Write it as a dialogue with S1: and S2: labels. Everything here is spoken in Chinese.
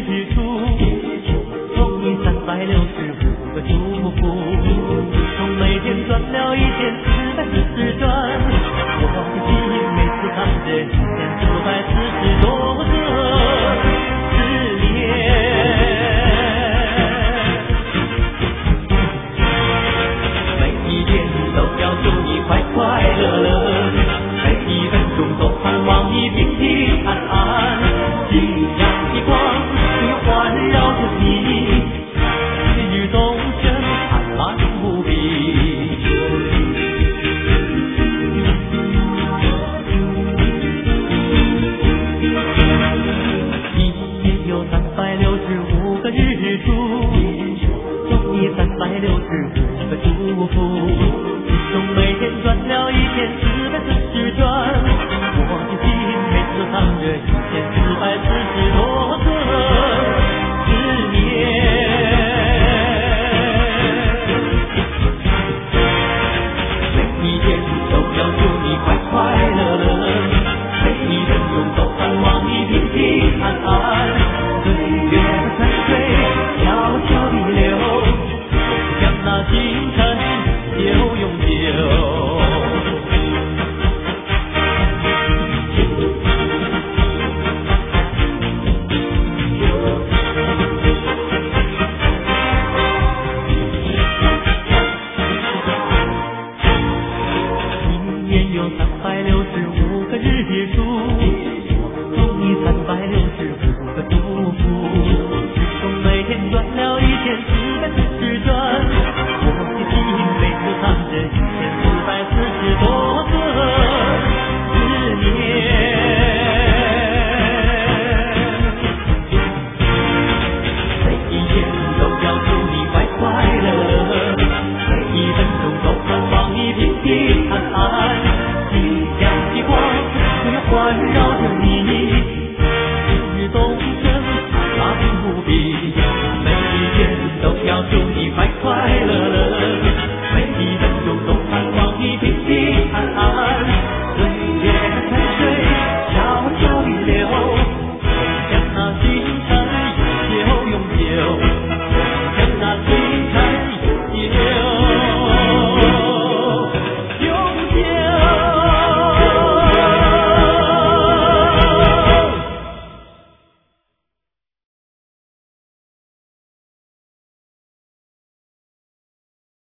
S1: 日出，送你365个祝福。从每天转了1440转，我的心每次藏着1440多个思念。每一天都要祝你快快乐乐，每一分钟都盼望你平平安安。夕阳的光环绕着你，雨中生灿烂无比。一年有365个日出，送你365个祝福。从每天转了1440转，我的心每次藏着1440多个思念。每一天都要祝你快快乐乐，每一分钟都盼望你平平安安。岁月的山水悄悄地流，将那青春就永久。一年有365个日出，送你365个祝福。